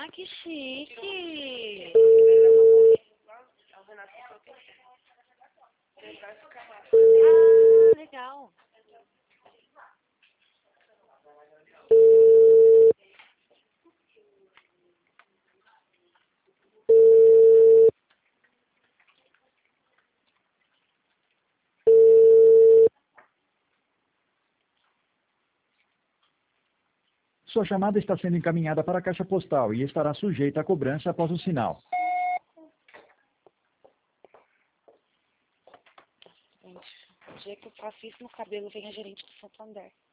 Ah, que chique. Ah, legal. Sua chamada está sendo encaminhada para a caixa postal e estará sujeita a cobrança após o sinal. Gente, o dia que eu faço isso no cabelo, vem a gerente do Santander.